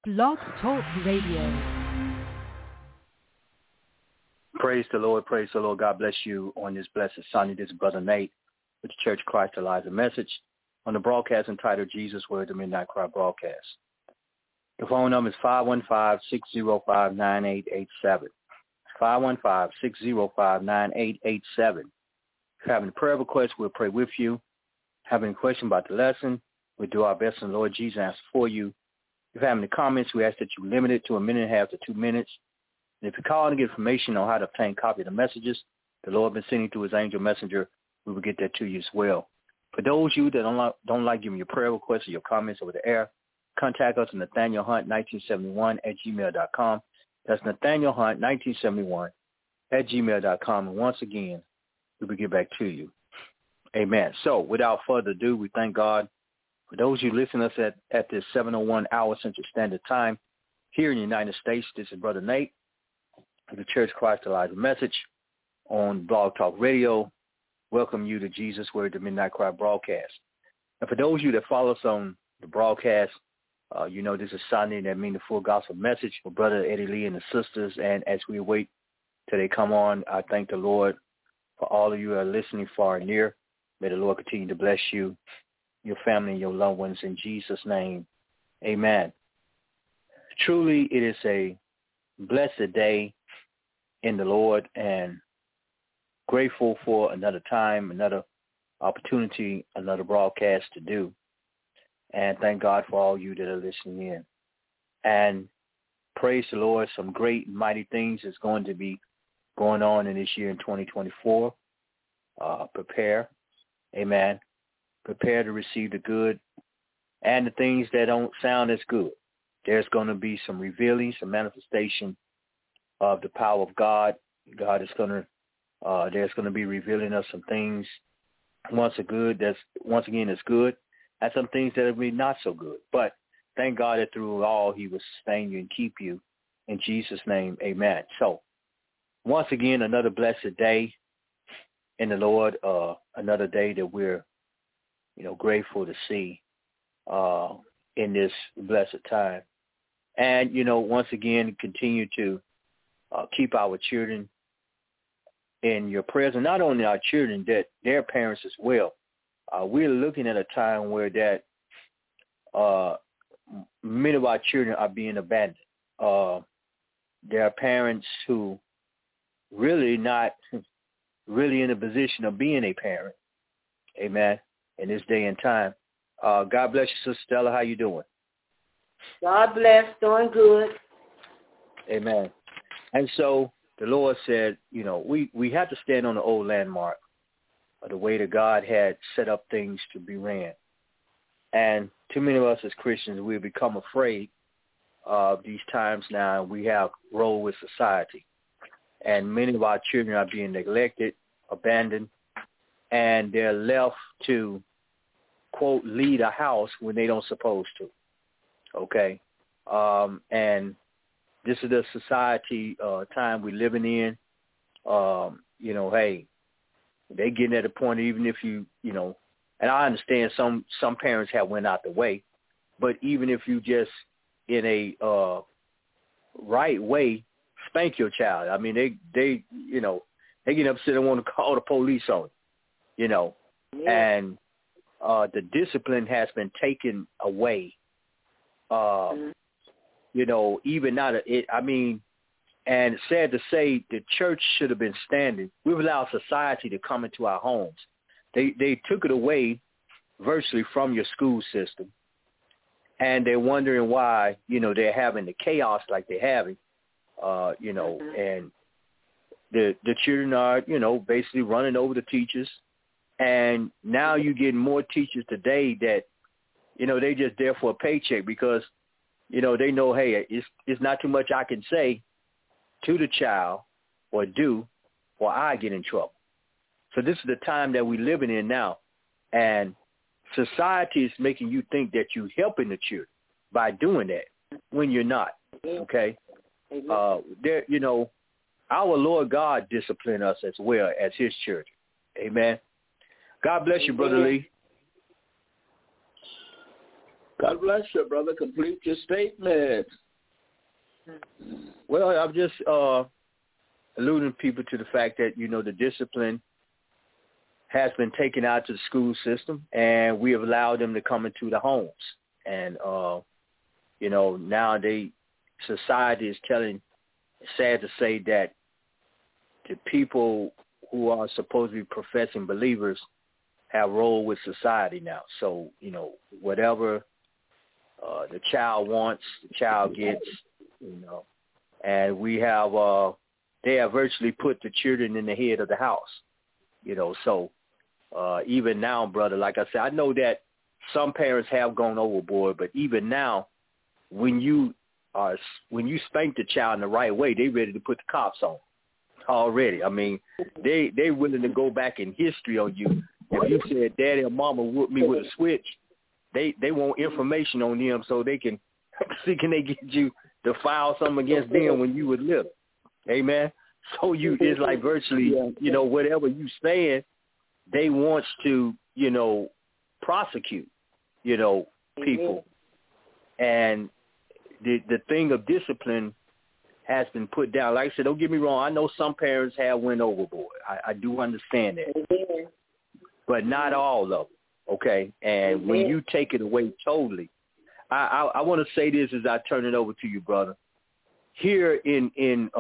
Blog Talk Radio. Praise the Lord. Praise the Lord. God bless you on this blessed Sunday. This is Brother Nate with the Church Christ Alive message on the broadcast entitled Jesus Word, the Midnight Cry broadcast. The phone number is 515-605-9887. 515-605-9887. If you have any prayer requests, we'll pray with you. Have any question about the lesson, we'll do our best in the Lord Jesus answer for you. If you have any comments, we ask that you limit it to 1.5 to 2 minutes. And if you call and get information on how to obtain a copy of the messages the Lord has been sending through his angel messenger, we will get that to you as well. For those of you that don't like giving your prayer requests or your comments over the air, contact us at NathanielHunt1971@gmail.com. That's NathanielHunt1971@gmail.com. And once again, we will get back to you. Amen. So without further ado, we thank God for those of you listening to us at this 7:01 hour Central Standard Time here in the United States. This is Brother Nate of the Church Christ Alive message on Blog Talk Radio. Welcome you to Jesus Word, the Midnight Cry broadcast. And for those of you that follow us on the broadcast, you know this is Sunday, that means the full gospel message for Brother Eddie Lee and the sisters. And as we wait till they come on, I thank the Lord for all of you who are listening far and near. May the Lord continue to bless you, your family, and your loved ones in Jesus' name. Amen. Truly, it is a blessed day in the Lord, and grateful for another time, another opportunity, another broadcast to do. And thank God for all you that are listening in. And praise the Lord, some great and mighty things is going to be going on in this year in 2024. Prepare. Amen. Prepare to receive the good and the things that don't sound as good. There's going to be some revealing, some manifestation of the power of God. God is going to, there's going to be revealing us some things once again is good, and some things that will be not so good. But thank God that through all he will sustain you and keep you in Jesus' name. Amen. So once again, another blessed day in the Lord, another day that we're, grateful to see in this blessed time. And, once again, continue to keep our children in your prayers, and not only our children, that their parents as well. We're looking at a time where that many of our children are being abandoned. There are parents who really not really in a position of being a parent. Amen. In this day and time. God bless you, Sister Stella. How you doing? God bless. Doing good. Amen. And so the Lord said, we have to stand on the old landmark of the way that God had set up things to be ran. And too many of us as Christians, we've become afraid of these times now. We have role with society. And many of our children are being neglected, abandoned, and they're left to, quote, lead a house when they don't supposed to. Okay? And this is the society time we're living in. Hey, they getting at a point, even if and I understand some parents have went out the way, but even if you just in a right way spank your child, I mean, they get upset and want to call the police on you, Yeah. And the discipline has been taken away. Even now, and it's sad to say, the church should have been standing. We've allowed society to come into our homes. They took it away virtually from your school system, and they're wondering why, they're having the chaos like they're having, and the children are, basically running over the teachers. And now you get more teachers today that, they just there for a paycheck because, they know, hey, it's not too much I can say to the child or do, or I get in trouble. So this is the time that we're living in now. And society is making you think that you're helping the children by doing that when you're not. Okay? Our Lord God disciplined us as well as his children. Amen. God bless you, Brother Lee. God bless you, brother. Complete your statement. Well, I'm just alluding people to the fact that, the discipline has been taken out to the school system, and we have allowed them to come into the homes. And, now society is sad to say that the people who are supposed to be professing believers have role with society now. So, whatever the child wants, the child gets, and we have, they have virtually put the children in the head of the house, so even now, brother, like I said, I know that some parents have gone overboard, but even now, when you spank the child in the right way, they ready to put the cops on already. I mean, they willing to go back in history on you. If you said daddy or mama whooped me with a switch, they want information on them so they can see can they get you to file something against them when you would live. Amen. So it's like virtually, whatever you saying, they want to, prosecute, people. And the thing of discipline has been put down. Like I said, don't get me wrong. I know some parents have went overboard. I do understand that. But not all of them, okay? And when you take it away totally, I want to say this as I turn it over to you, brother. Here in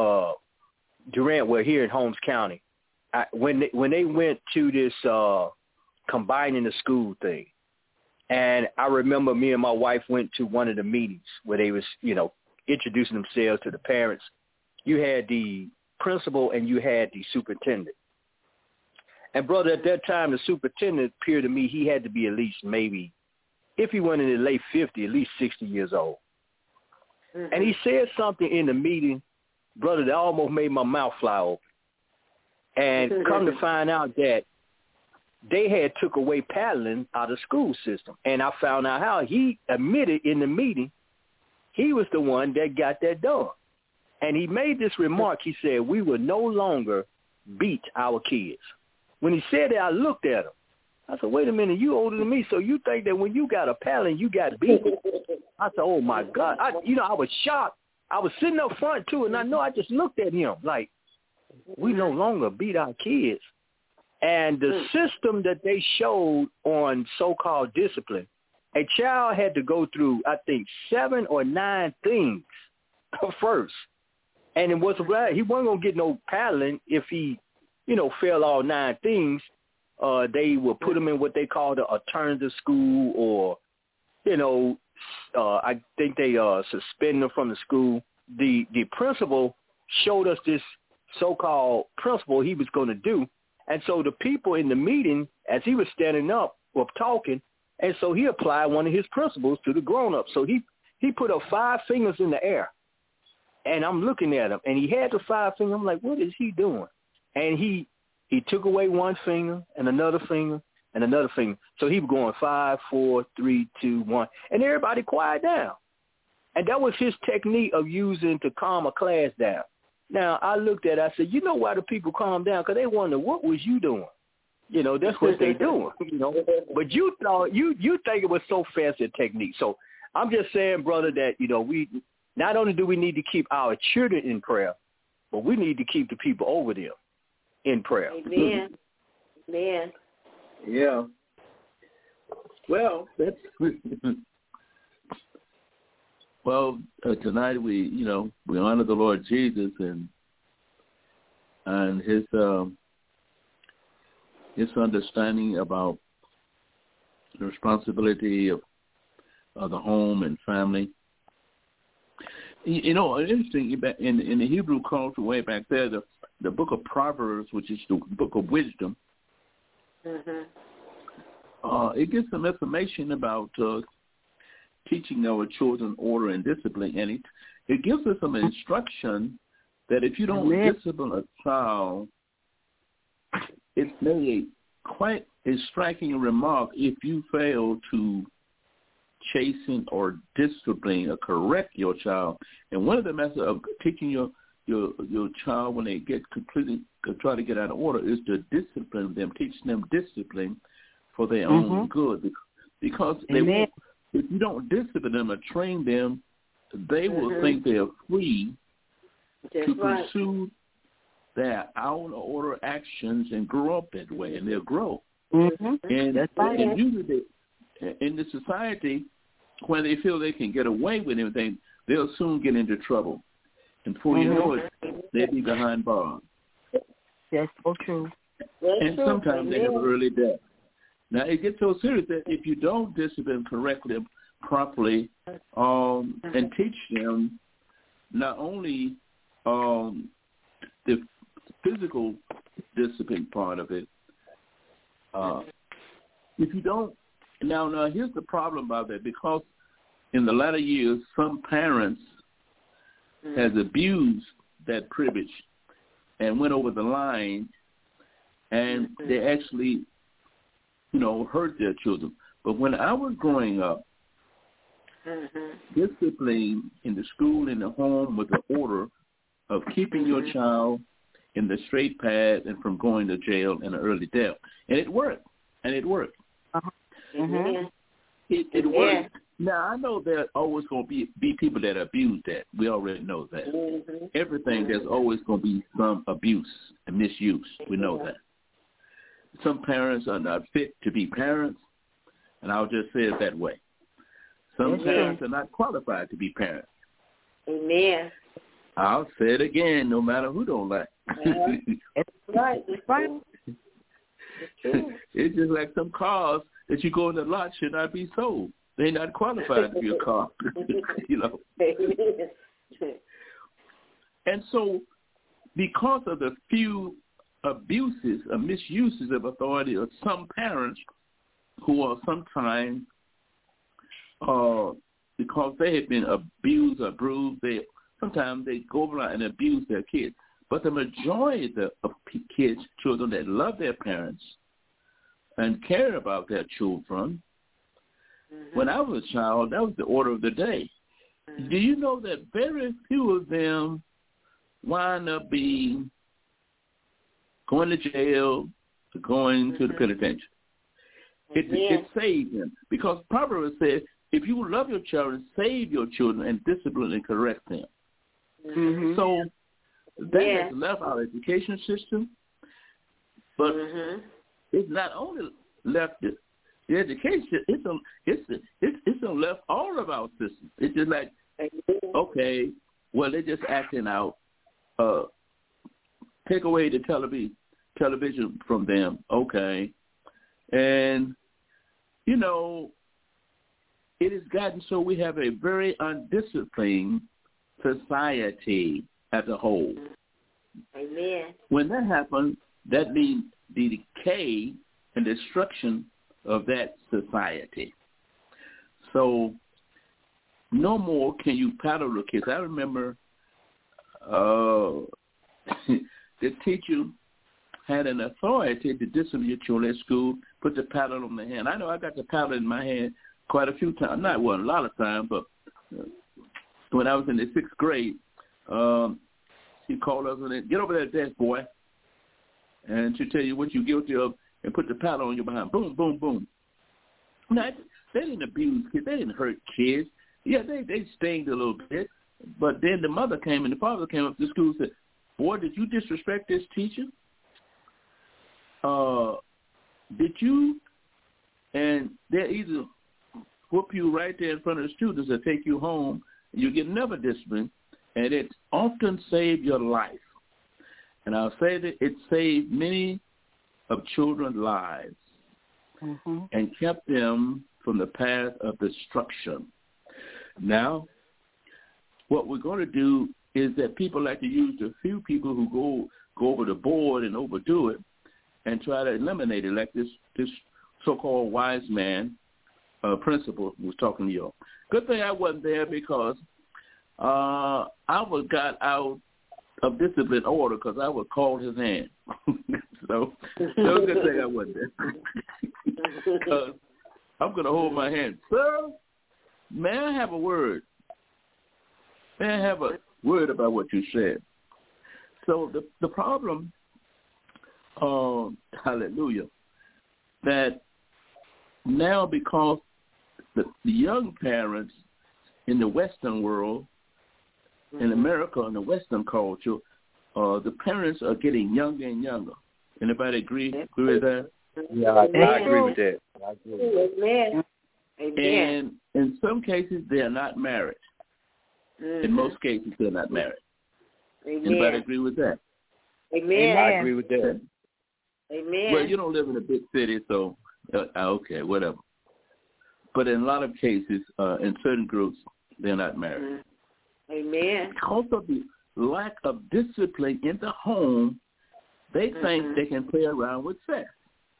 Durant, here in Holmes County, when they went to this combining the school thing, and I remember me and my wife went to one of the meetings where they was, introducing themselves to the parents. You had the principal and you had the superintendent. And, brother, at that time, the superintendent appeared to me he had to be at least maybe, if he went in his late 50, at least 60 years old. Mm-hmm. And he said something in the meeting, brother, that almost made my mouth fly open. And come to find out that they had took away paddling out of the school system. And I found out how he admitted in the meeting he was the one that got that done. And he made this remark. He said, we will no longer beat our kids. When he said that, I looked at him. I said, wait a minute, you older than me, so you think that when you got a paddling, you got beaten? I said, oh, my God. I was shocked. I was sitting up front, too, and I just looked at him like, we no longer beat our kids. And the system that they showed on so-called discipline, a child had to go through, I think, 7 or 9 things first. And it wasn't right. He wasn't going to get no paddling if he, failed all 9 things. They would put him in what they call the alternative school, or, I think they suspended him from the school. The principal showed us this so-called principle he was going to do. And so the people in the meeting, as he was standing up, were talking, and so he applied one of his principles to the grown-ups. So he put up 5 fingers in the air, and I'm looking at him, and he had the 5 fingers. I'm like, what is he doing? And he took away 1 finger and another finger and another finger. So he was going 5, 4, 3, 2, 1, and everybody quiet down. And that was his technique of using to calm a class down. Now, I looked at it, I said, you know why the people calm down? Because they wonder, what was you doing? That's what they doing, But you thought, you think it was so fancy a technique. So I'm just saying, brother, that, we not only do we need to keep our children in prayer, but we need to keep the people over them in prayer. Amen. Amen. Yeah. Well, that's... Well, tonight we honor the Lord Jesus and his understanding about the responsibility of the home and family. Interesting in the Hebrew culture way back there, the book of Proverbs, which is the book of wisdom, it gives some information about teaching our children order and discipline, and it gives us some instruction that if you don't discipline a child, it's made quite a striking remark if you fail to chasten or discipline or correct your child. And one of the methods of teaching your child when they get completely try to get out of order is to discipline them, teach them discipline for their own good, because if you don't discipline them or train them, they will think they are free to pursue their out of order actions and grow up that way, and they'll grow. And usually in the society, when they feel they can get away with anything, they'll soon get into trouble. And before you know it, they'll be behind bars. That's so true. And sometimes they have early death. Now, it gets so serious that if you don't discipline correctly, properly, and teach them not only the physical discipline part of it, if you don't, now here's the problem about that, because in the latter years, some parents has abused that privilege and went over the line, and they actually, hurt their children. But when I was growing up, discipline in the school, in the home, with the order of keeping your child in the straight path and from going to jail and an early death. And it worked. It worked. Now, I know there's always going to be people that abuse that. We already know that. Everything, there's always going to be some abuse and misuse. We know that. Some parents are not fit to be parents, and I'll just say it that way. Some parents are not qualified to be parents. Amen. I'll say it again, no matter who don't like. That's right. That's right. It's just like some cars that you go in the lot should not be sold. They're not qualified to be a car, And so because of the few abuses or misuses of authority of some parents who are sometimes, because they have been abused or bruised, sometimes they go around and abuse their kids. But the majority of kids, children that love their parents and care about their children, when I was a child, that was the order of the day. Do you know that very few of them wind up going to jail, going to the penitentiary? It saved them. Because Proverbs says, if you love your children, save your children and discipline and correct them. So that has left our education system, but it's not only left the education, it's left all of our systems. It's just like, okay, well, they're just acting out. Take away the television from them, okay. And, it has gotten so we have a very undisciplined society as a whole. Amen. When that happens, that means the decay and destruction of that society. So no more can you paddle the kids. I remember the teacher had an authority to discipline your children at school, put the paddle on the hand. I know I got the paddle in my hand quite a few times. Not a lot of times, but when I was in the 6th grade, she called us and said, "Get over that desk, boy," and she'll tell you what you're guilty of and put the paddle on your behind. Boom, boom, boom. Now, they didn't abuse kids. They didn't hurt kids. Yeah, they stinged a little bit. But then the mother came and the father came up to school and said, "Boy, did you disrespect this teacher? Did you?" And they either whoop you right there in front of the students or take you home, and you get another discipline, and it often saved your life. And I'll say that it saved many of children's lives and kept them from the path of destruction. Now, what we're going to do is that people like to use the few people who go over the board and overdo it and try to eliminate it, like this so-called wise man principal who was talking to you. Good thing I wasn't there because I got out of discipline order because I would call his hand. So it was a good thing I wasn't there. Because I'm going to hold my hand. Sir, may I have a word? May I have a word about what you said? So the problem, hallelujah, that now because the young parents in the Western world, in America, in the Western culture, the parents are getting younger and younger. Anybody agree with that? Yeah, I agree with that. I agree with that. Amen. Amen. And in some cases, they are not married. In most cases, they're not married. Amen. Anybody agree with that? Amen. I agree with that. Amen. Well, you don't live in a big city, so okay, whatever. But in a lot of cases, in certain groups, they're not married. Amen. Because of the lack of discipline in the home, they think they can play around with sex.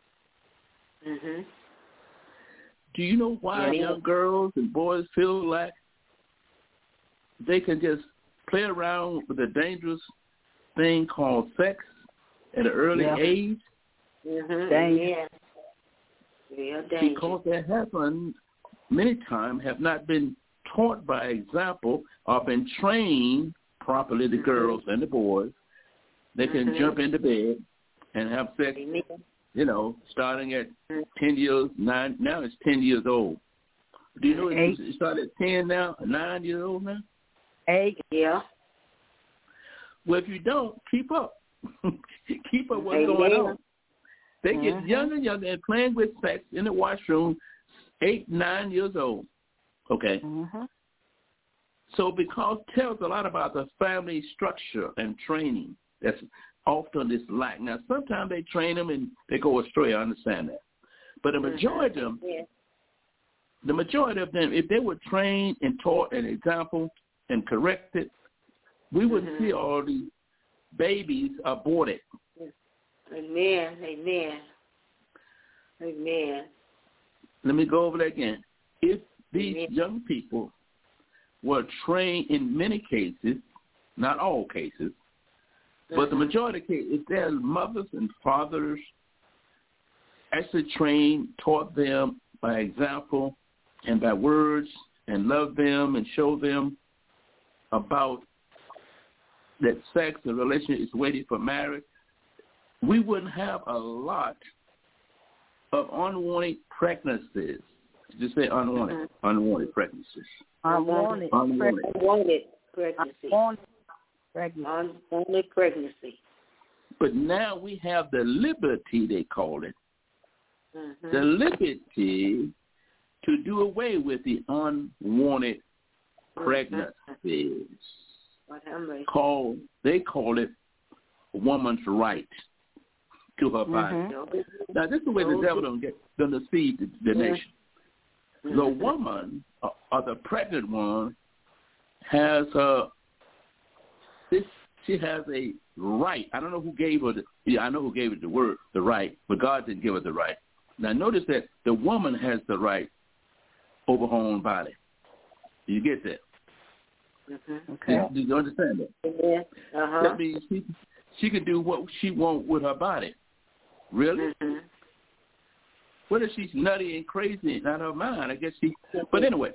Do you know why young girls and boys feel like they can just play around with a dangerous thing called sex at an early age? Amen. Because that happens many times have not been taught by example or been trained properly, the girls and the boys. They can jump into bed and have sex, you know, starting at 10 years, now it's 10 years old. Do you know it started at 10 now, 9 years old now? 8. Yeah. Well, if you don't, keep up. Keep up what's going on. They get younger and younger and playing with sex in the washroom, 8, 9 years old. Okay. So because it tells a lot about the family structure and training that's often this lack. Now, sometimes they train them and they go astray. I understand that. But the majority of them, if they were trained and taught an example and corrected, we wouldn't see all these babies aborted. Amen. Amen. Amen. Let me go over that again. If these young people were trained in many cases, not all cases, but the majority of cases, if their mothers and fathers actually trained, taught them by example and by words and loved them and showed them about that sex and relationship is waiting for marriage, we wouldn't have a lot of unwanted pregnancies. Just say unwanted. Unwanted pregnancies. Unwanted pregnancy. Unwanted pregnancy. But now we have the liberty, they call it, the liberty to do away with the unwanted pregnancies. They call it a woman's right to her body. Now, this is the way the devil don't deceive the nation. The woman, or the pregnant one, has she has a right. I don't know who gave her I know who gave it the word, the right, but God didn't give her the right. Now, notice that the woman has the right over her own body. Do you get that? Okay. Do you understand that? That means she can do what she wants with her body. Really? What if she's nutty and crazy and out of her mind? I guess she... But anyway,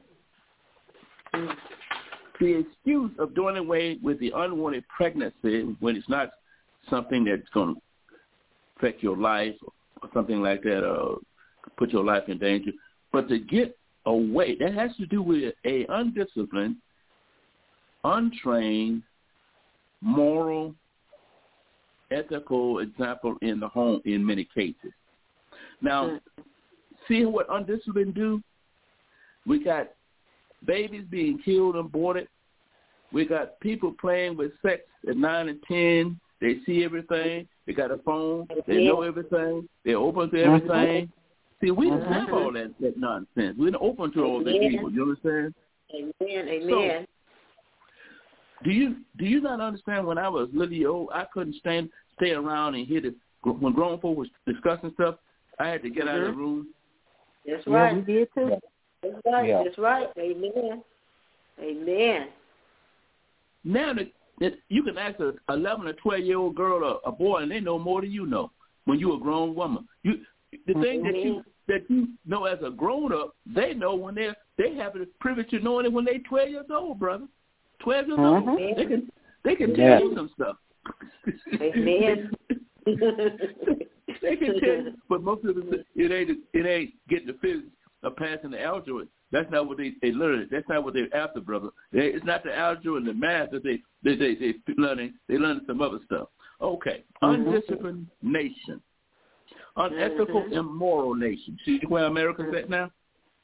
the excuse of doing away with the unwanted pregnancy when it's not something that's going to affect your life or something like that or put your life in danger, but to get away, that has to do with a undisciplined, untrained, moral, ethical example in the home in many cases. Now, see what undisciplined do? We got babies being killed and aborted. We got people playing with sex at 9 and 10. They see everything. They got a phone. They know everything. They're open to everything. See, we didn't have all that nonsense. We're open to all these people. You understand? Amen. So, do you not understand when I was little old, I couldn't stay around and hear when grown folk was discussing stuff, I had to get out of the room. That's right. Yeah, we did too. That's right. Yeah. That's right. Amen. Amen. Now you can ask an 11 or 12-year-old girl or a boy, and they know more than you know when you're a grown woman. The thing that you know as a grown-up, they know when they have the privilege of knowing it when they're 12 years old, brother. 12 years old. They can tell you some stuff. Amen. They can tell you, but most of it ain't getting the of passing the algebra. That's not what they learn. That's not what they're after, brother. It's not the algebra and the math that they learning. They learning some other stuff. Okay, undisciplined nation, unethical, immoral nation. See where America's at now?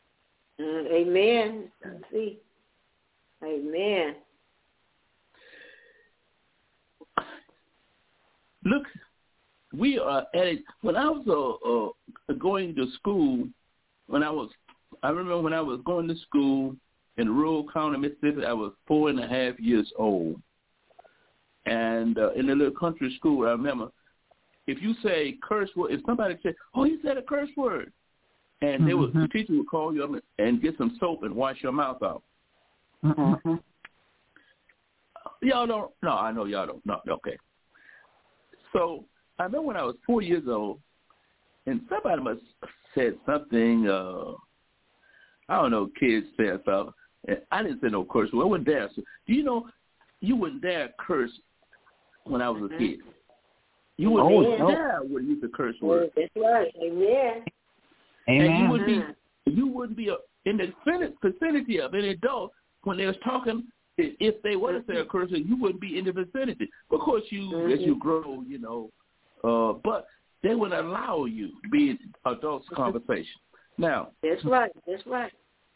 Amen. See, amen. Look, we are at it. When I was going to school, I remember when I was going to school in rural county, Mississippi, I was 4.5 years old. And in the little country school, I remember, if you say curse word, if somebody said, "Oh, you said a curse word," and the teacher would call you up and get some soap and wash your mouth out. Y'all don't? No, I know y'all don't. No, okay. So I remember when I was 4 years old, and somebody must have said something. I don't know. Kids said something. And I didn't say no curse word. I wouldn't dare. So, do you know you wouldn't dare curse when I was a kid? You wouldn't dare would use the curse word. That's right. Amen. And you wouldn't be in the vicinity of an adult when they was talking. If they were to say a curse word, you wouldn't be in the vicinity. Of course, as you grow, but they wouldn't allow you to be in adults' conversation. Now, that's right. That's right.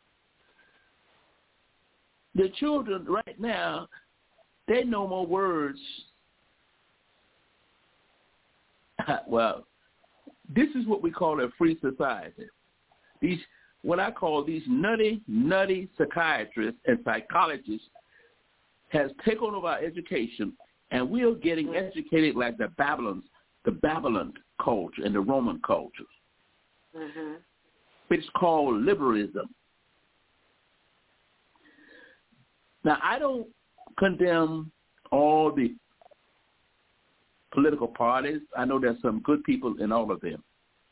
The children right now, they know more words. Well, this is what we call a free society. What I call these nutty psychiatrists and psychologists has taken over our education, and we are getting educated like the Babylon culture and the Roman culture. It's called liberalism. Now, I don't condemn all the political parties. I know there's some good people in all of them.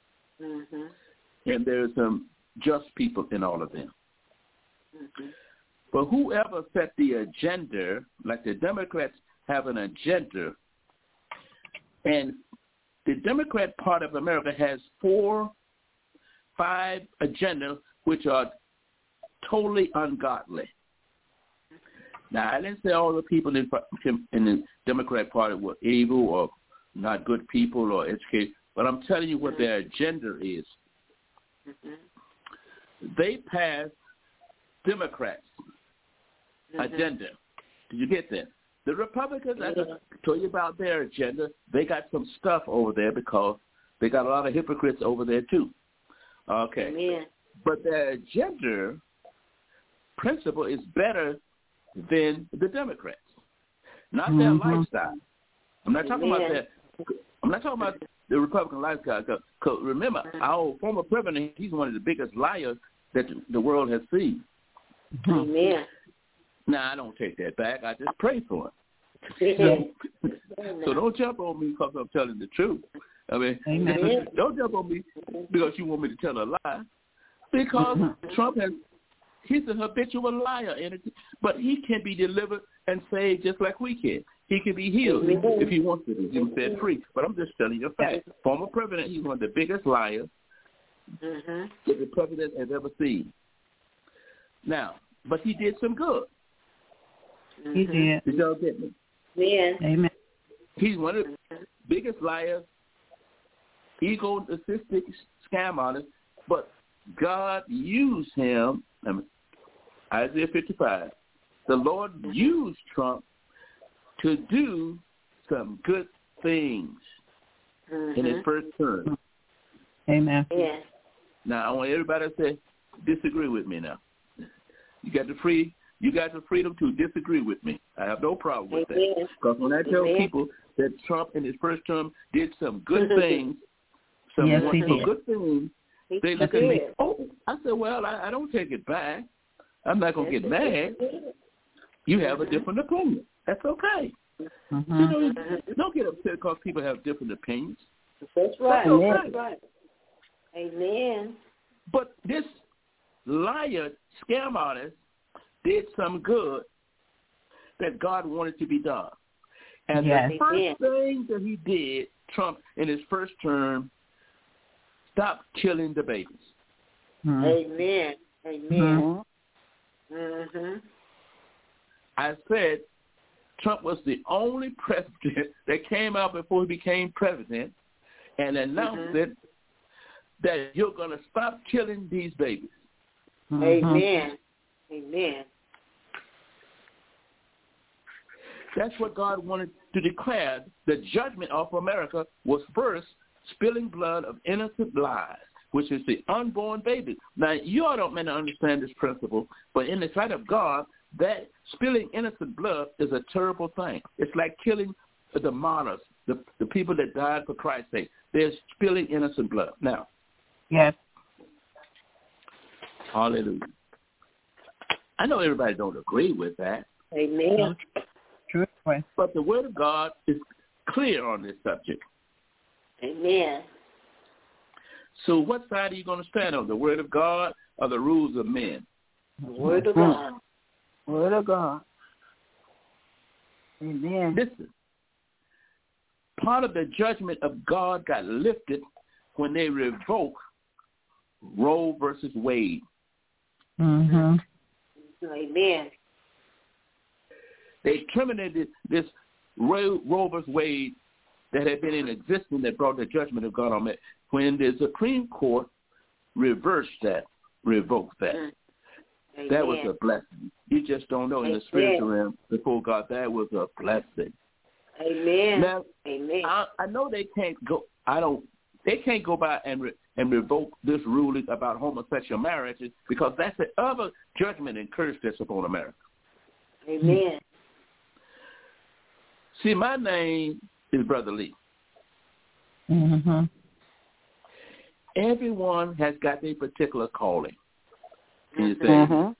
And there's some just people in all of them. But whoever set the agenda, like the Democrats have an agenda, and the Democrat Party of America has 4-5 agendas which are totally ungodly. Now, I didn't say all the people in the Democrat Party were evil or not good people or educated, but I'm telling you what their agenda is. They passed Democrats' agenda. Did you get that? The Republicans, I told you about their agenda. They got some stuff over there because they got a lot of hypocrites over there too. Okay. Amen. But their agenda principle is better than the Democrats. Not their lifestyle. I'm not talking about that. I'm not talking about the Republican lifestyle. Because remember, our former president, he's one of the biggest liars that the world has seen. Amen. Now, I don't take that back. I just pray for him. So don't jump on me because I'm telling the truth. I mean, don't jump on me because you want me to tell a lie. Because Trump he's a habitual liar, but he can be delivered and saved just like we can. He can be healed if he wants to be. He was set free. But I'm just telling you a fact. Former president, he's one of the biggest liars that the president has ever seen. Now, but he did some good. He did. Did y'all get me? Yeah. Amen. He's one of the biggest liars, egotistic scam artists, but God used him. Isaiah 55. The Lord used Trump to do some good things in his first term. Amen. Yeah. Now, I want everybody to say, disagree with me now. You got the freedom to disagree with me. I have no problem with that. Because when I tell people that Trump in his first term did some good things, some good things, they look at me, I said, well, I don't take it back. I'm not going to get mad. You have a different opinion. That's okay. Don't get upset because people have different opinions. That's right. That's okay. That's right. Amen. But this liar, scam artist, did some good that God wanted to be done. And the first thing that he did, Trump, in his first term, stopped killing the babies. Amen. Amen. I said Trump was the only president that came out before he became president and announced it that you're going to stop killing these babies. Amen. Amen. That's what God wanted to declare. The judgment of America was first spilling blood of innocent lives, which is the unborn baby. Now, you all don't mean to understand this principle, but in the sight of God, that spilling innocent blood is a terrible thing. It's like killing the martyrs, the people that died for Christ's sake. They're spilling innocent blood. Now, yes. Hallelujah. I know everybody don't agree with that. Amen. True. But the Word of God is clear on this subject. Amen. So what side are you going to stand on, the Word of God or the rules of men? The Word of God. Word of God. Amen. Listen, part of the judgment of God got lifted when they revoked Roe versus Wade. Amen. They terminated this Roe versus Wade that had been in existence that brought the judgment of God on it. When the Supreme Court reversed that, revoked that, that was a blessing. You just don't know in the spiritual realm before God, that was a blessing. Amen. Now, Amen. I know they can't go. They can't go by and revoke this ruling about homosexual marriages because that's the other judgment and curse that's upon America. Amen. See, my name is Brother Lee. Everyone has got a particular calling. Can you say? Amen.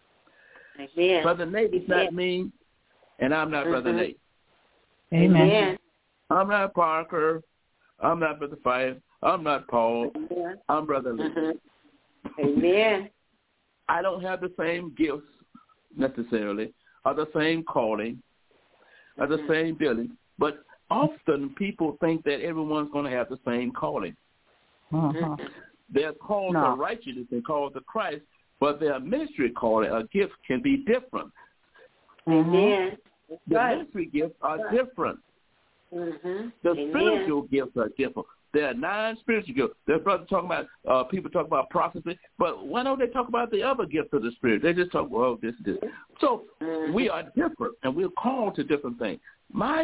Brother Nate is not me, and I'm not Brother Nate. Amen. I'm not Parker. I'm not Brother Fife. I'm not Paul. I'm Brother Lee. Amen. I don't have the same gifts necessarily, or the same calling, or the same billing, but often people think that everyone's going to have the same calling. They're called to righteousness and called to Christ, but their ministry calling or gift can be different. Amen. The ministry gifts are different. The spiritual gifts are different. There are 9 spiritual gifts. There's brothers talking about, people talk about prophecy, but why don't they talk about the other gifts of the Spirit? They just talk, well, this. So we are different, and we're called to different things. My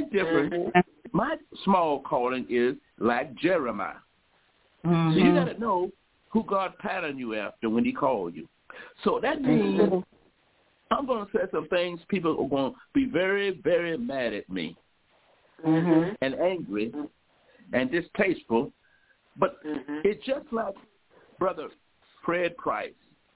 small calling is like Jeremiah. So you got to know who God patterned you after when he called you. So that means I'm going to say some things people are going to be very, very mad at me and angry and distasteful. But it's just like Brother Fred Price,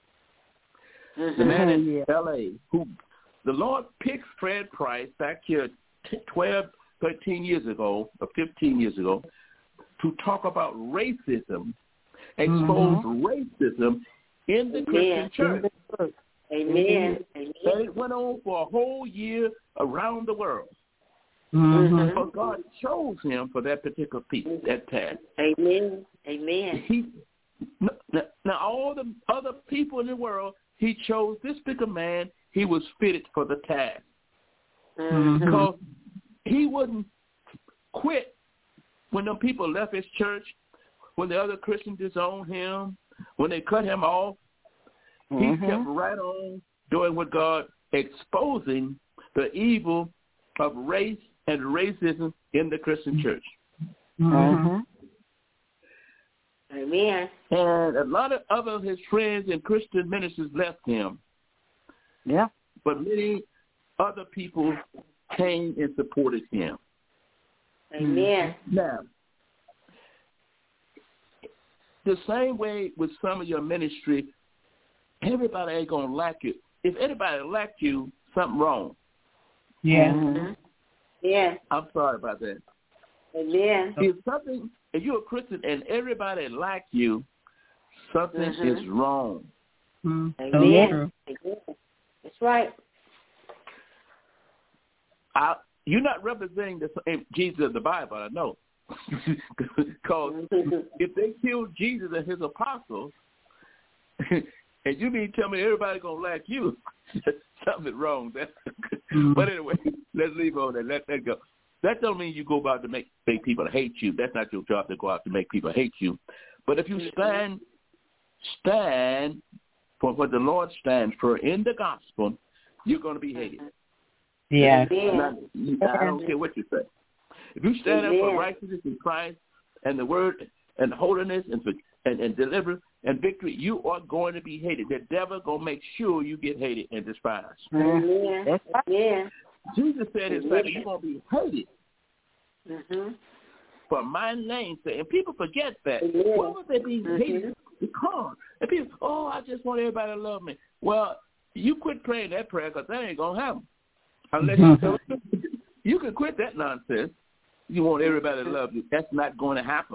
the man in L.A., who the Lord picked Fred Price back here 12, 13 years ago or 15 years ago to talk about racism, expose racism in the Christian church. Amen. And it went on for a whole year around the world. But God chose him for that particular piece, that task. Amen. Amen. Now, all the other people in the world, he chose this particular man. He was fitted for the task. Because he wouldn't quit when the people left his church, when the other Christians disowned him, when they cut him off. He kept right on doing what God, exposing the evil of race and racism in the Christian church. Amen. And a lot of other his friends and Christian ministers left him. Yeah. But many other people came and supported him. Amen. Now, the same way with some of your ministry, everybody ain't going to like you. If anybody like you, something wrong. Yeah. Yeah. I'm sorry about that. Amen. If you're a Christian and everybody like you, something is wrong. Amen. That's right. You're not representing the Jesus of the Bible, I know. Because if they killed Jesus and his apostles, and you mean tell me everybody gonna like you? Something wrong. But anyway, let's leave on that. Let that go. That don't mean you go about to make people hate you. That's not your job to go out to make people hate you. But if you stand for what the Lord stands for in the gospel, you're going to be hated. Yeah. I don't care what you say. If you stand up for righteousness in Christ and the word and holiness and deliverance and victory, you are going to be hated. The devil going to make sure you get hated and despised. Amen. Amen. Jesus said his fact, you're going to be hated for my name's sake. And people forget that. Why would they be hated? Because and people, I just want everybody to love me. Well, you quit praying that prayer because that ain't going to happen. Unless you can quit that nonsense. You want everybody to love you. That's not going to happen.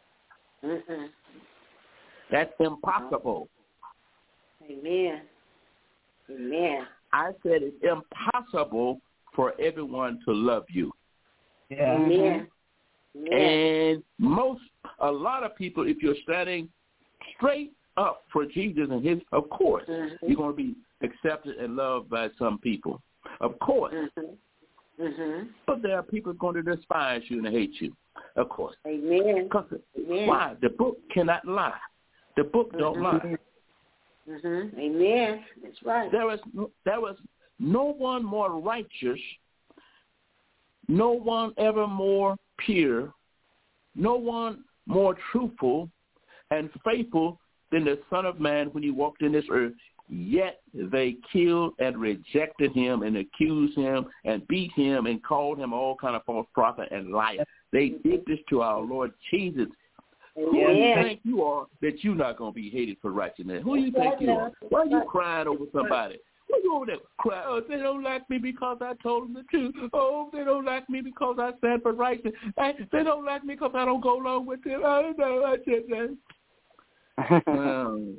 That's impossible. Amen. Amen. I said it's impossible for everyone to love you. Yeah. Amen. And a lot of people, if you're standing straight up for Jesus and his, of course, you're going to be accepted and loved by some people. Of course. But there are people going to despise you and hate you. Of course. Amen. Why? The book cannot lie. The book don't lie. Amen. That's right. There was no one more righteous, no one ever more pure, no one more truthful and faithful than the Son of Man when he walked in this earth. Yet they killed and rejected him and accused him and beat him and called him all kind of false prophet and liar. They did this to our Lord Jesus. Who do you think you are that you're not going to be hated for righteousness? Who do you think you are? Why are you crying over somebody? Why you over there crying? Oh, they don't like me because I told them the truth. Oh, they don't like me because I stand for righteousness. They don't like me because I don't go along with them. I don't know. I said that.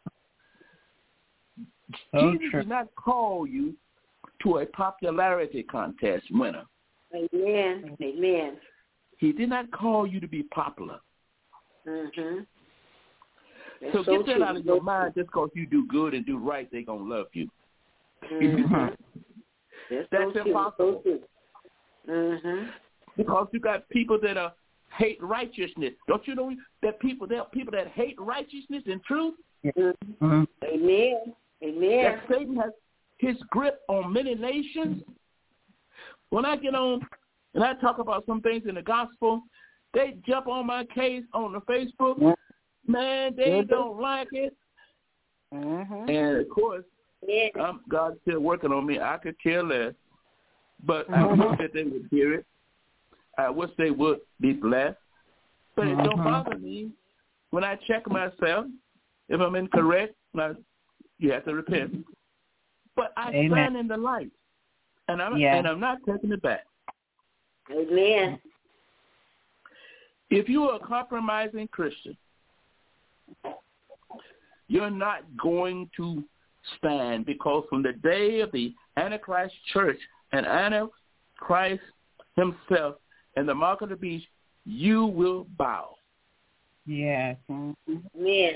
Jesus did not call you to a popularity contest winner. Amen. Amen. He did not call you to be popular. So get that out of your mind. Just because you do good and do right, they're going to love you. That's impossible. Because you got people that hate righteousness. Don't you know that there are people that hate righteousness and truth? Amen. Amen. That Satan has his grip on many nations. When I get on and I talk about some things in the gospel, they jump on my case on the Facebook. Man, they don't like it. And, of course, God's still working on me. I could care less. But I wish that they would hear it. I wish they would be blessed. But it don't bother me. When I check myself, if I'm incorrect, you have to repent. But I stand in the light. And I'm not taking it back. Amen. If you are a compromising Christian, you're not going to stand, because from the day of the Antichrist church and Antichrist himself and the mark of the beast, you will bow. Yes. Amen.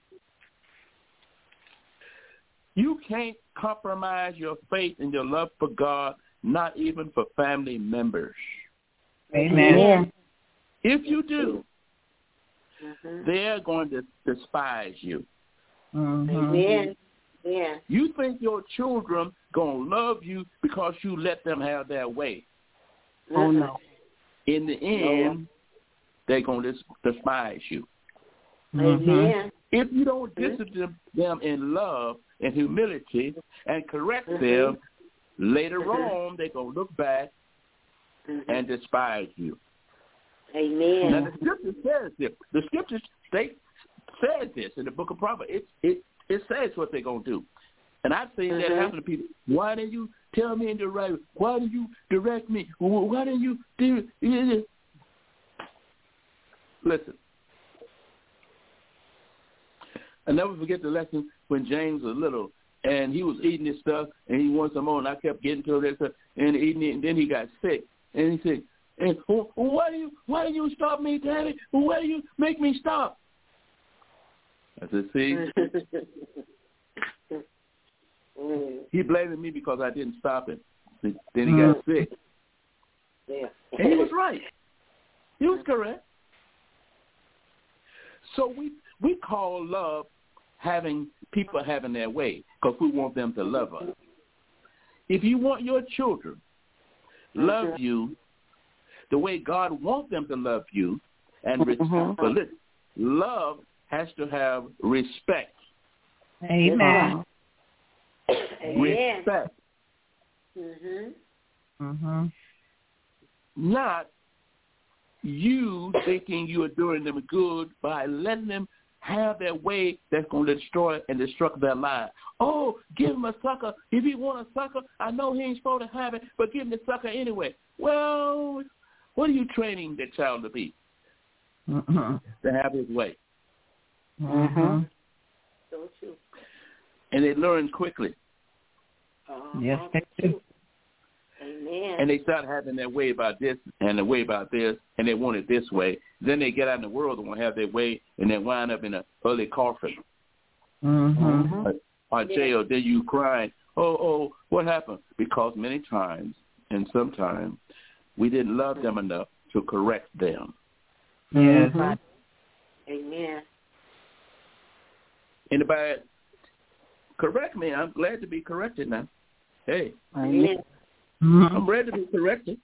You can't compromise your faith and your love for God, not even for family members. Amen. If you do, they're going to despise you. Amen. Yeah. You think your children going to love you because you let them have their way. Oh, no. In the end, they're going to despise you. Amen. If you don't discipline them in love and humility and correct them, later on they're going to look back and despise you. Amen. Now, the scripture says this. The scripture says this in the book of Proverbs. It says what they're going to do. And I've seen that happen to people. Why didn't you tell me in the right way? Why didn't you direct me? Why didn't you do it? Listen. I never forget the lesson when James was little, and he was eating this stuff, and he wanted some more, and I kept getting to that stuff, and eating it, and then he got sick. And he said, why do you stop me, Daddy? Why do you make me stop? I said, see? He blaming me because I didn't stop him. Then he got sick. Yeah. And he was right. He was correct. So we call love people having their way because we want them to love us. If you want your children love you the way God wants them to love you, and but listen, love has to have respect. Amen. Respect. Not you thinking you are doing them good by letting them have their way that's going to destroy and destruct their lives. Oh, give him a sucker. If he want a sucker, I know he ain't supposed to have it, but give him the sucker anyway. Well, what are you training that child to be? To have his way. So true. And they learn quickly. Yes, they do. Amen. And they start having their way about this and the way about this, and they want it this way. Then they get out in the world and want to have their way, and they wind up in an early coffin or jail. Then you crying, oh, what happened? Because many times and sometimes we didn't love them enough to correct them. Yes. Amen. Anybody correct me? I'm glad to be corrected now. Hey. Amen. I'm ready to be corrected.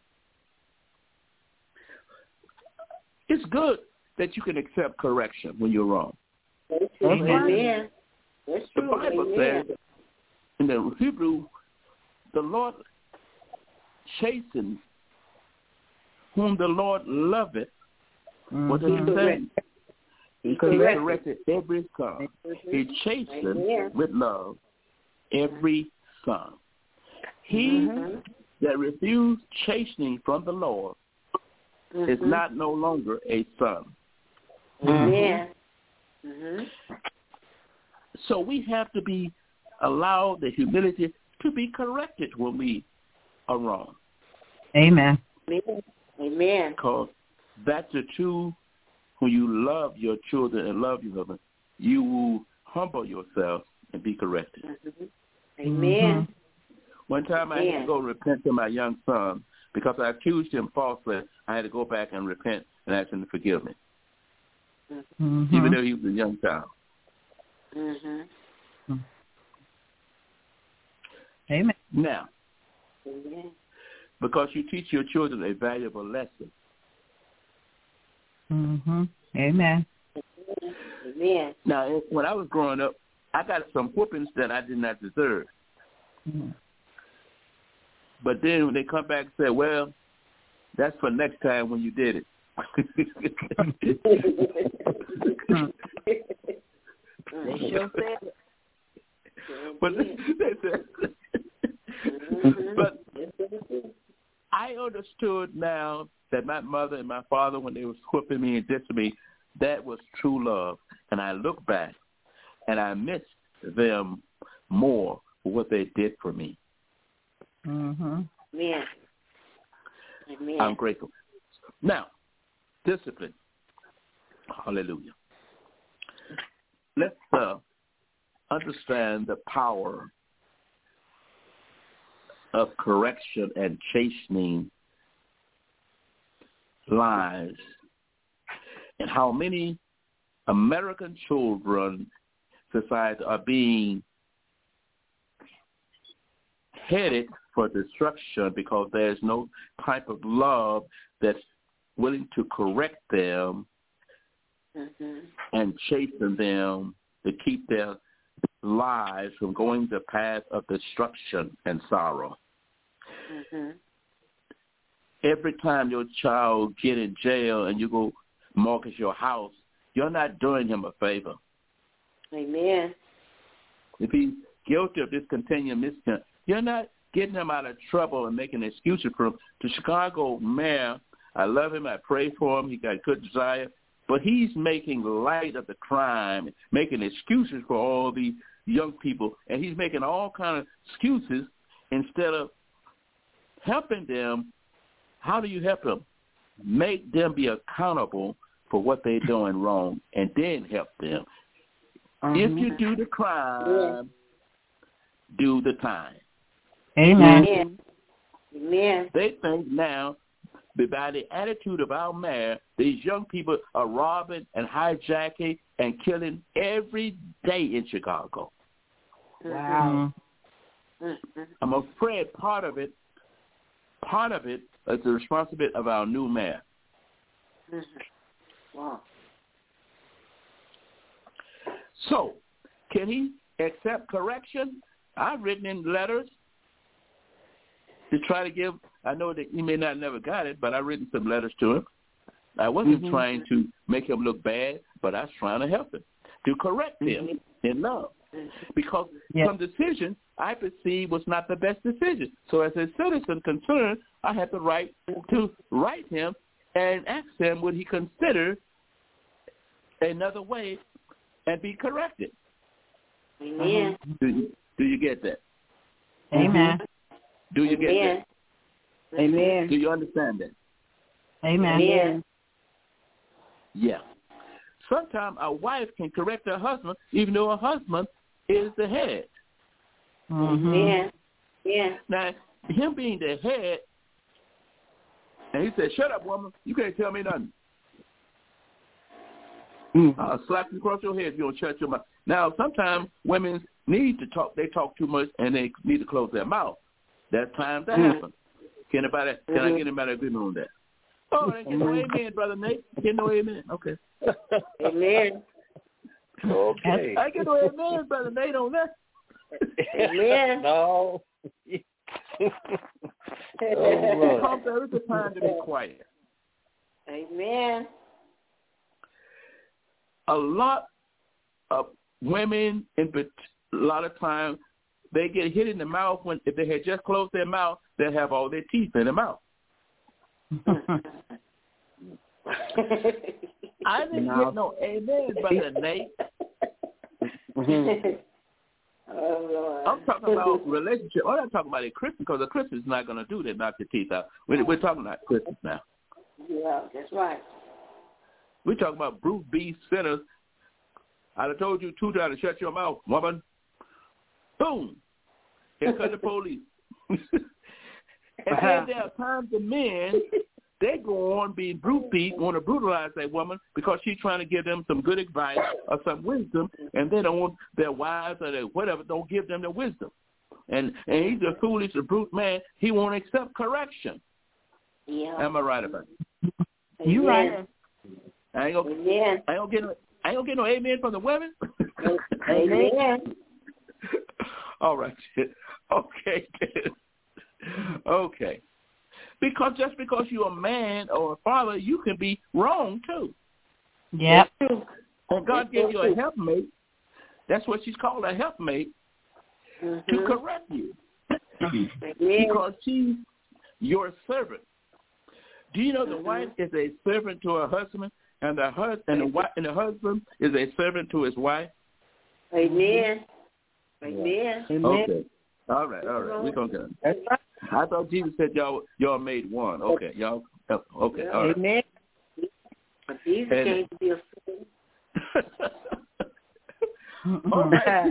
It's good that you can accept correction when you're wrong. That's true. Amen. That's The true. Bible says in the Hebrew, the Lord chastens whom the Lord loveth. What does he say? He corrected every son. He chastened with love every son. He that refused chastening from the Lord is not no longer a son. Amen. So we have to be allowed the humility to be corrected when we are wrong. Amen. Amen. Because that's the truth. When you love your children and love your husband, you will humble yourself and be corrected. Amen. One time I had to go repent to my young son because I accused him falsely. I had to go back and repent and ask him to forgive me, even though he was a young child. Amen. Now, because you teach your children a valuable lesson. Amen. Amen. Now, when I was growing up, I got some whoopings that I did not deserve. But then when they come back and say, well, that's for next time when you did it. They sure said it. But I understood now that my mother and my father, when they was whipping me and did to me, that was true love. And I look back and I miss them more for what they did for me. Amen. I'm grateful. Now, discipline. Hallelujah. Let's understand the power of correction and chastening lives and how many American children society are being headed for destruction because there's no type of love that's willing to correct them and chasten them to keep their lives from going the path of destruction and sorrow. Every time your child get in jail and you go mortgage your house, you're not doing him a favor. Amen. If he's guilty of discontinued misconduct, you're not getting him out of trouble and making excuses for him. The Chicago mayor, I love him, I pray for him, he got good desire, but he's making light of the crime, making excuses for all these young people, and he's making all kind of excuses instead of helping them. How do you help them? Make them be accountable for what they're doing wrong and then help them. If you do the crime, do the time. Amen. Amen. They think now, by the attitude of our mayor, these young people are robbing and hijacking and killing every day in Chicago. Wow. I'm afraid part of it is the responsibility of our new mayor. Wow. So, can he accept correction? I've written in letters to try to give, I know that he may not never got it, but I've written some letters to him. I wasn't trying to make him look bad, but I was trying to help him, to correct him in love. Because some decision I perceived was not the best decision. So as a citizen concerned, I had the right to write him and ask him would he consider another way and be corrected. Amen. Do you get that? Amen. Do you get that? Amen. Do you understand that? Amen. Amen. Yeah. Sometimes a wife can correct her husband even though her husband is the head. Amen. Yeah. Now, him being the head, and he said, "Shut up, woman. You can't tell me nothing. I'll slap you across your head if you don't shut your mouth." Now, sometimes women need to talk. They talk too much, and they need to close their mouth. That's times that happens. Can I get anybody agreement on that? Oh, I get no amen, Brother Nate. Get no amen. Okay. Amen. Okay. I get no amen, Brother Nate, on that. Amen. No. Because there is a time to be quiet. Amen. A lot of women, a lot of times, they get hit in the mouth when if they had just closed their mouth, they'd have all their teeth in their mouth. I didn't get no amen, Brother Nate. Oh, Lord. I'm talking about relationship. I'm not talking about a Christian because a Christian is not going to do that, knock your teeth out. We're talking about Christians now. Yeah, that's right. We're talking about brute beast sinners. I'd have told you 2 times to shut your mouth, woman. Boom. Here comes the police. And then there are times the men, they go on being brute beat, want to brutalize that woman because she's trying to give them some good advice or some wisdom, and they don't want their wives or their whatever, don't give them the wisdom. And he's a foolish, a brute man. He won't accept correction. Yeah. Am I right about it? You right. I ain't gonna get no amen from the women. Amen. All right. Okay. Okay. Because just because you're a man or a father, you can be wrong too. Yep. And God gave you a helpmate. That's what she's called, a helpmate, to correct you. Because she's your servant. Do you know the wife is a servant to her husband, and the husband is a servant to his wife? Amen. Amen. Okay. All right. We're going to get it. I thought Jesus said y'all made one. Okay. Y'all. Okay. All right. Amen. Jesus came to be a friend. All right.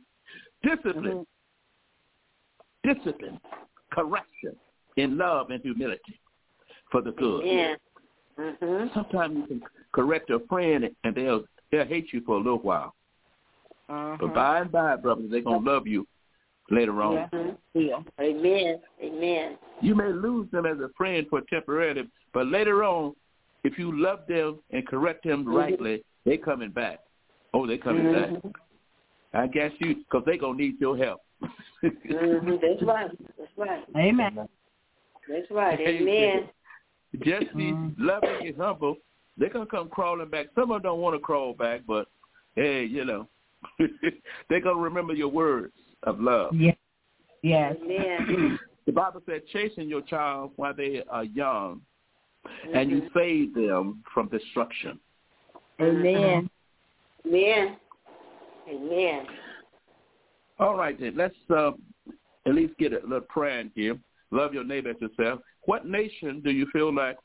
Discipline. Correction in love and humility for the good. Yeah. Sometimes you can correct a friend and they'll hate you for a little while. But by and by, brothers, they're going to love you later on. Yeah. Amen. Amen. You may lose them as a friend for temporarily, but later on, if you love them and correct them rightly, they're coming back. Oh, they're coming back. I guess you, because they're going to need your help. That's right. That's right. Amen. That's right. Amen. Just be loving and humble. They're going to come crawling back. Some of them don't want to crawl back, but, hey, you know, they're going to remember your words of love. Yes. Yes. Amen. The Bible said, chasten your child while they are young, and you save them from destruction. Amen. Amen. Amen. All right, then. Let's at least get a little prayer in here. Love your neighbor as yourself. What nation do you feel like?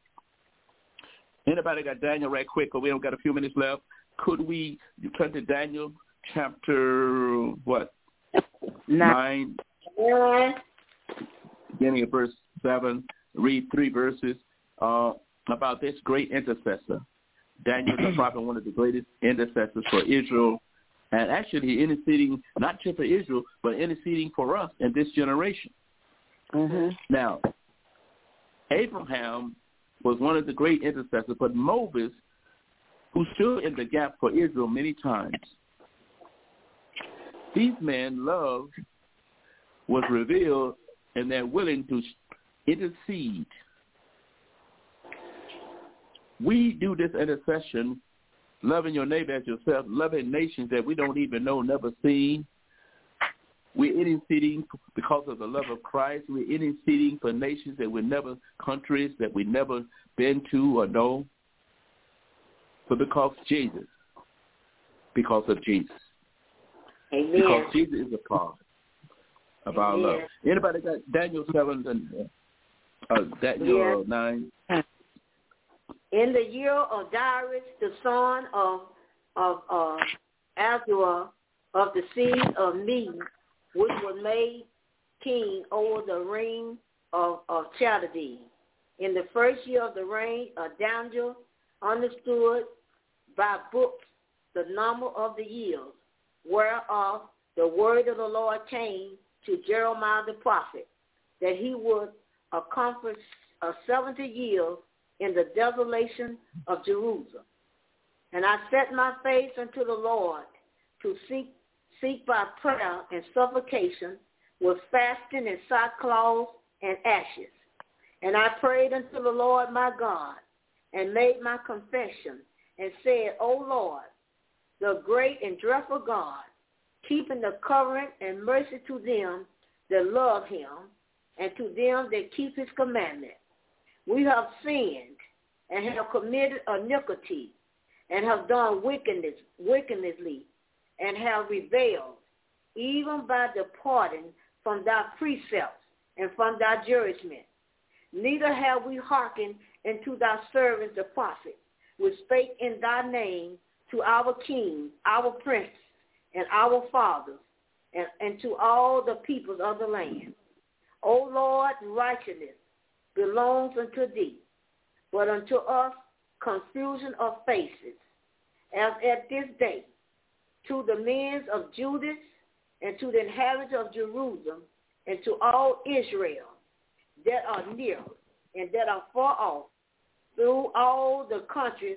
Anybody got Daniel right quick, because we don't got a few minutes left. Could we turn to Daniel chapter, what? 9. 9, beginning of verse 7, read 3 verses about this great intercessor. Daniel the prophet, one of the greatest intercessors for Israel, and actually interceding not just for Israel, but interceding for us in this generation. Mm-hmm. Now, Abraham was one of the great intercessors, but Moses, who stood in the gap for Israel many times, these men, love was revealed, and they're willing to intercede. We do this intercession, loving your neighbor as yourself, loving nations that we don't even know, never seen. We're interceding because of the love of Christ. We're interceding for nations that we never, countries that we never been to or know. But because Jesus. Because of Jesus. Amen. Because Jesus is a part of our Amen. love. Anybody got Daniel 7 and Daniel 9? In the year of Darius, the son of Azua of the seed of Mede, which was made king over the reign of Chaldees. In the first year of the reign of Daniel, understood by books the number of the years, whereof the word of the Lord came to Jeremiah the prophet, that he would accomplish 70 years in the desolation of Jerusalem. And I set my face unto the Lord to seek by prayer and supplication with fasting and sackcloth and ashes. And I prayed unto the Lord my God and made my confession and said, O Lord, the great and dreadful God, keeping the covenant and mercy to them that love him and to them that keep his commandment. We have sinned and have committed iniquity and have done wickedly and have rebelled, even by departing from thy precepts and from thy judgment. Neither have we hearkened unto thy servants the prophets, which spake in thy name to our kings, our princes, and our fathers, and to all the peoples of the land. O Lord, righteousness belongs unto thee, but unto us confusion of faces, as at this day, to the men of Judah and to the inhabitants of Jerusalem and to all Israel that are near and that are far off, through all the countries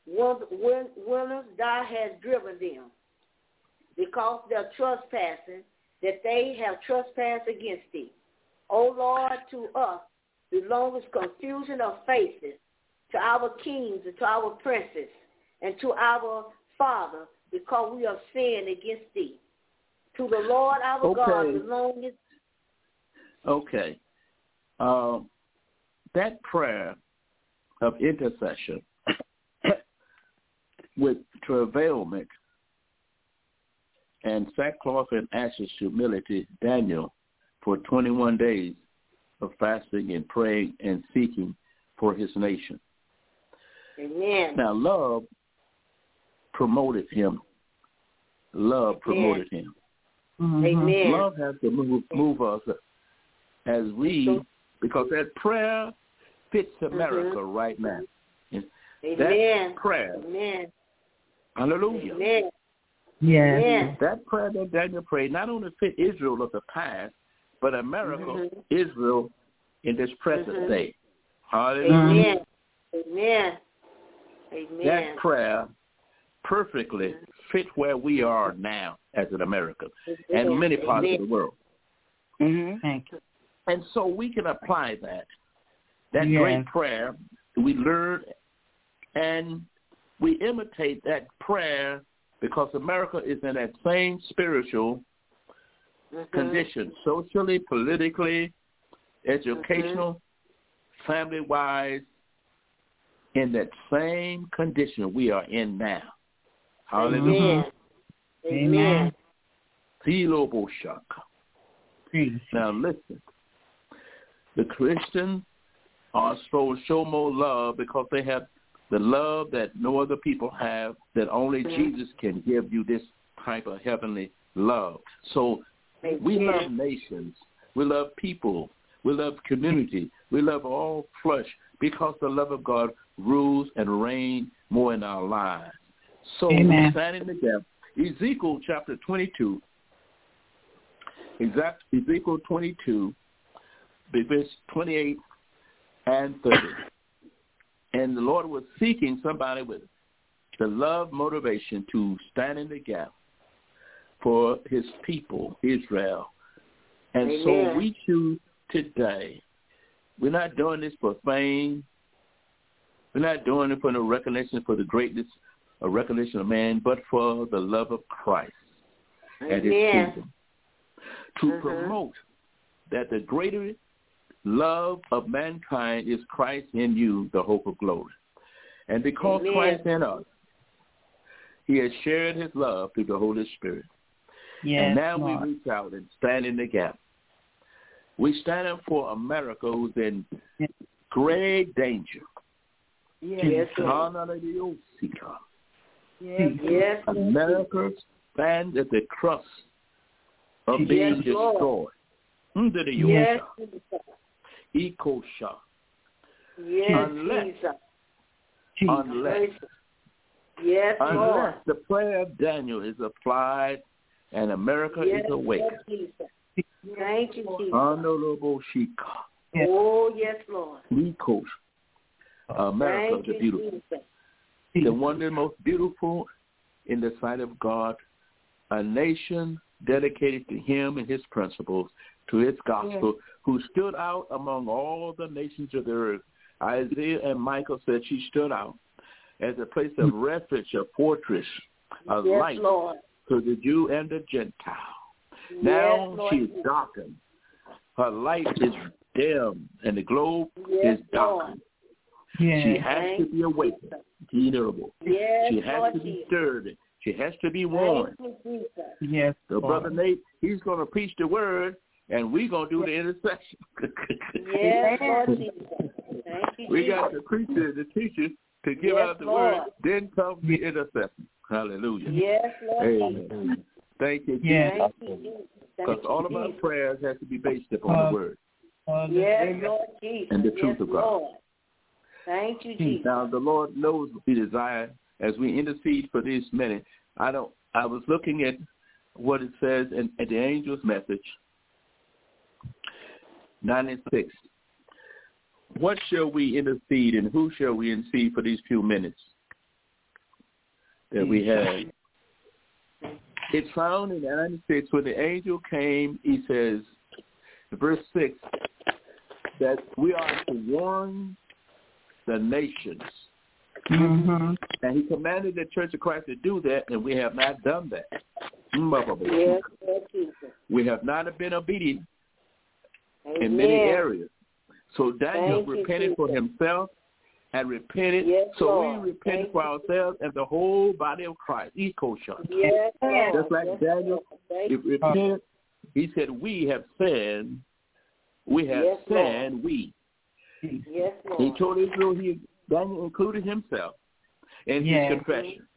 whence thou hast driven them, because their trespassing, that they have trespassed against thee. O Lord, to us belongs confusion of faces, to our kings and to our princes, and to our fathers, because we have sinned against thee. To the Lord our God belongs. Okay. That prayer of intercession with travailment and sackcloth and ashes humility, Daniel, for 21 days of fasting and praying and seeking for his nation. Amen. Now, love promoted him. Love promoted him. Amen. Love has to move us as we, because that prayer fits America right now. Amen. That prayer. Amen. Hallelujah. Amen. Yes. Amen. That prayer that Daniel prayed not only fit Israel of the past, but America, Israel in this present day. Hallelujah. Amen. Amen. Amen. That prayer perfectly fit where we are now as an American and many parts of the world. Thank you. And so we can apply that great prayer. We learn and we imitate that prayer because America is in that same spiritual condition, socially, politically, educational, family-wise, in that same condition we are in now. Hallelujah. Amen. Now listen, the Christians are supposed to show more love because they have the love that no other people have, that only Jesus can give you this type of heavenly love. So we love nations. We love people. We love community. We love all flesh because the love of God rules and reigns more in our lives. So we stand in the gap. Ezekiel chapter 22, Ezekiel 22, verse 28 and 30. And the Lord was seeking somebody with the love motivation to stand in the gap for his people, Israel. And so we choose today. We're not doing this for fame. We're not doing it for no recognition for the greatness or recognition of man, but for the love of Christ and his kingdom. To promote that the greater love of mankind is Christ in you, the hope of glory. And because Christ in us, he has shared his love through the Holy Spirit. And now we reach out and stand in the gap. We stand up for America, who's in great danger. America stands at the crust of being destroyed. Unless the prayer of Daniel is applied and America is awakened. Thank you, Jesus. Oh, yes, Lord. America, the beautiful. The one that's most beautiful in the sight of God, a nation dedicated to him and his principles, to his gospel, who stood out among all the nations of the earth. Isaiah and Michael said she stood out as a place of refuge, a fortress, a light to the Jew and the Gentile. Now she is darkened. Her light is dim, and the globe is darkened. She has to be awakened, vulnerable. She has to be stirred. She has to be warned. So Brother Nate, he's going to preach the word, and we're going to do the intercession. We got the preacher, the teacher, to give out the word, then come the intercession. Hallelujah. Amen. Thank you, Jesus. Because all of our prayers have to be based upon the word. Lord Jesus. And the truth of God. Thank you, Jesus. Now, the Lord knows what we desire as we intercede for this minute. I was looking at what it says in the angel's message, 96. What shall we intercede and who shall we intercede for these few minutes that we have? It's found in 96 when the angel came, he says, verse 6, that we are to warn the nations. And he commanded the Church of Christ to do that, and we have not done that. We have not been obedient in many areas. So Daniel repented for himself and repented. So we repent for ourselves and the whole body of Christ. Just like Daniel repented, he said, we have sinned. We have sinned, we. He told Israel, Daniel included himself in his confession.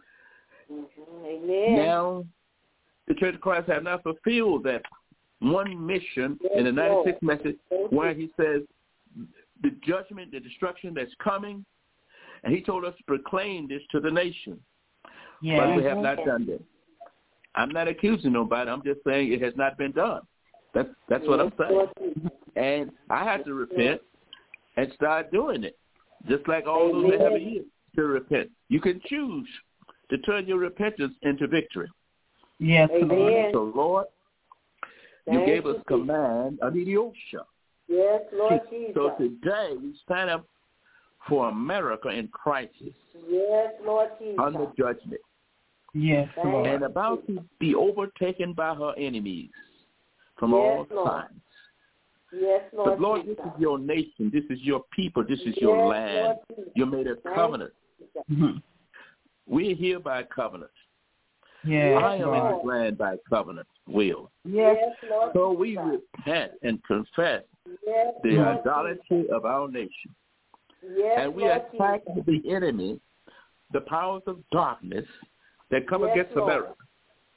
Now, the Church of Christ have not fulfilled that one mission in the 96 message where he says the judgment, the destruction that's coming, and he told us to proclaim this to the nation. But we have not done that. I'm not accusing nobody. I'm just saying it has not been done. That's what I'm saying. And I have to repent and start doing it, just like all those that have a year to repent. You can choose to turn your repentance into victory. So, Lord, you gave us command of the ocean. So today we stand up for America in crisis, under judgment, and about to be overtaken by her enemies from all sides. But Lord, this is your nation, this is your people, this is your land. You made a covenant. We're here by covenant. I am in this land by covenant will. So we repent and confess the idolatry of our nation. And we attack the enemy, the powers of darkness that come against America.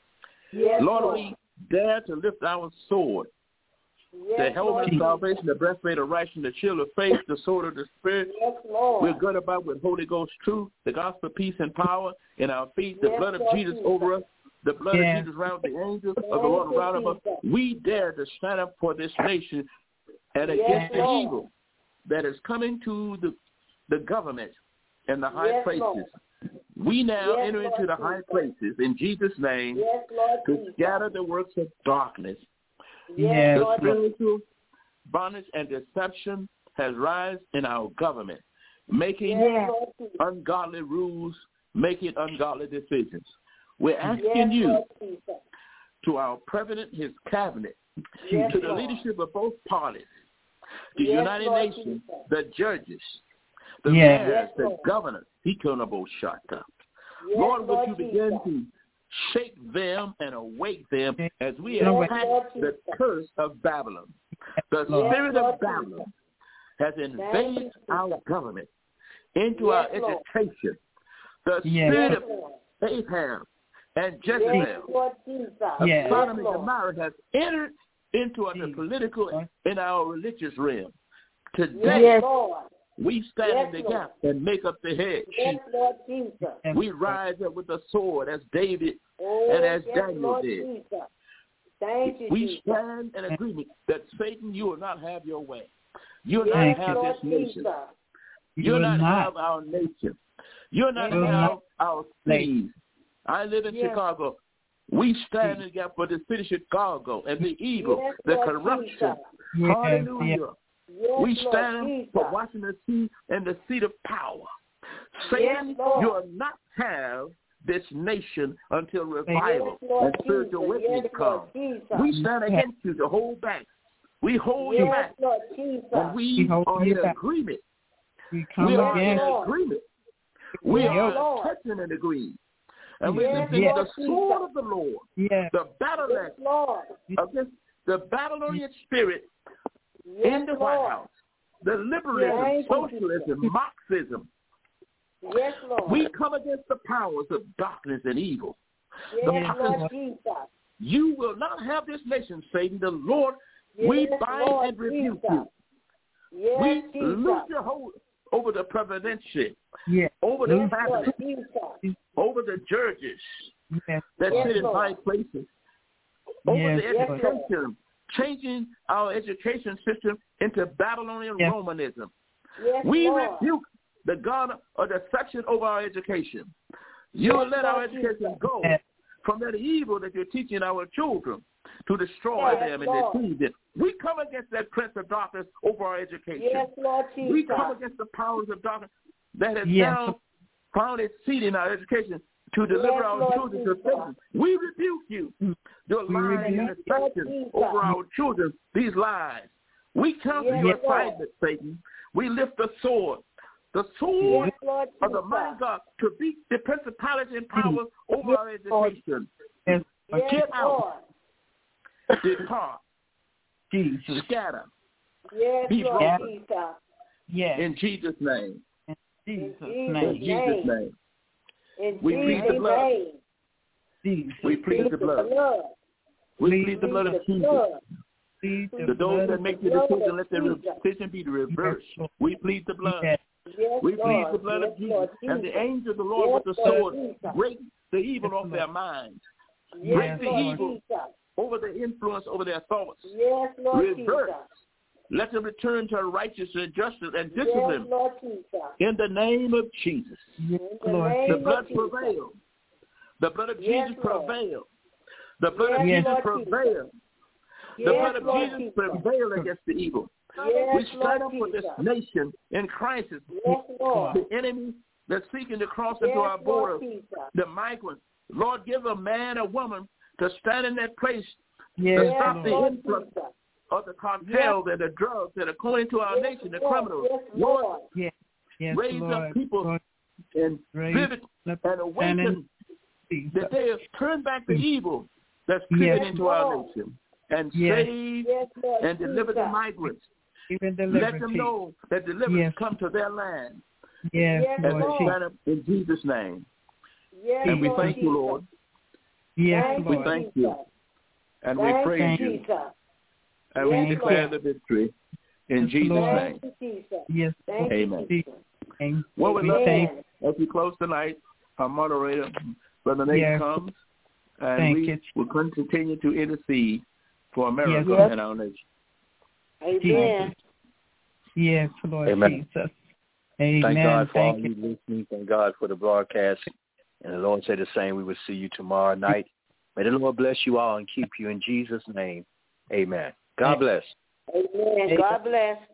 Yes, Lord, we dare to lift our sword. The helmet of salvation, the breastplate of righteousness, the shield of faith, the sword of the Spirit. Yes, Lord. We're good about with Holy Ghost truth, the gospel, peace, and power in our feet, the blood of Jesus over us, the blood of Jesus around the angels of the Lord around us. We dare to stand up for this nation and against the evil that is coming to the government and the high places. We now enter into the high places in Jesus' name to scatter the works of darkness. The spiritual bondage and deception has risen in our government, making ungodly rules, making ungodly decisions. We're asking you, to our president, his cabinet, to the leadership of both parties, the United Nations, the judges, the mayors, the governors, Lord, would you begin to shake them and awake them as we attack the curse of Babylon. The spirit of Babylon has invaded our government into our education. The spirit of Ahab and Jezebel, Sodom and Gomorrah has entered into the political and our religious realm. Today, we stand in the gap and make up the hedge. We rise up with a sword as David and as Daniel did. We stand in agreement that Satan, you will not have your way. You will not have this nation. You will not have our nation. You will not have our cities. I live in Chicago. We stand in the gap for the city of Chicago and the evil, the corruption. Hallelujah. We stand for Washington D.C. and the seat of power. Satan, you will not have this nation until revival and spiritual witness come. We stand against you to hold back. We hold you back. And we are in agreement. We are in agreement. We are touching and agreeing. And we listen to the sword of the Lord, the battle against the Babylonian spirit in the White House, the liberalism, socialism, Marxism. We come against the powers of darkness and evil. You will not have this nation, Satan. The Lord, we bind and rebuke you. We lose your hold over the presidency, over the cabinet, over the judges that sit in high places, over the education, changing our education system into Babylonian Romanism. We rebuke the God of deception over our education. You will let our education go from that evil that you're teaching our children to destroy them and deceive them. We come against that prince of darkness over our education. We come against the powers of darkness that has now found its seat in our education to deliver our children to Satan. We rebuke you. Your lies and deception over our children, these lies. We cancel your assignment, Satan. We lift the sword of the mighty God to beat the principalities and powers over our education. Get out. Depart. Scatter. Be broken. In Jesus' name. In Jesus' name. We plead the blood. We plead the blood. We plead the blood of Jesus. To those that make the decision, let their decision be reversed. We plead the blood. We plead the blood of Jesus. And the angel of the Lord with the sword break the evil off their minds. Break the evil over the influence over their thoughts. Reverse. Let them return to righteousness and justice and discipline. In the name of Jesus. The blood prevail. The blood of Jesus prevail. The blood of Jesus prevail. The blood of Jesus prevail against the evil. We stand up for this nation in crisis. The enemy that's seeking to cross into our border, the migrants. Lord, give a man or woman to stand in that place to stop the influx of the cartels and the drugs that are going into our nation, the criminals. Lord, raise up people and vivid and awaken that they have turned back the evil that's creeping into our nation and save and deliver the migrants. Let them know that deliverance come to their land. And we stand up in Jesus' name. And we thank you, Lord. Yes, We Lord. thank you. And we Thank praise you, you. Jesus. And Yes, we declare Lord. the victory in Yes, Jesus' Lord. name. Thank you, Jesus. Yes, Thank Amen. you, Jesus. Amen. Well, we'd We love thank Amen. as we close tonight, our moderator, Brother Nate, Yes. comes, and Thank we you. will continue to intercede for America Yes. and our nation. Amen. Yes, Lord Amen. Jesus. Amen. Thank God for all Thank you. you listening. Thank God for the broadcast. And the Lord said the same. We will see you tomorrow night. May the Lord bless you all and keep you in Jesus' name. Amen. God bless. Amen. God bless.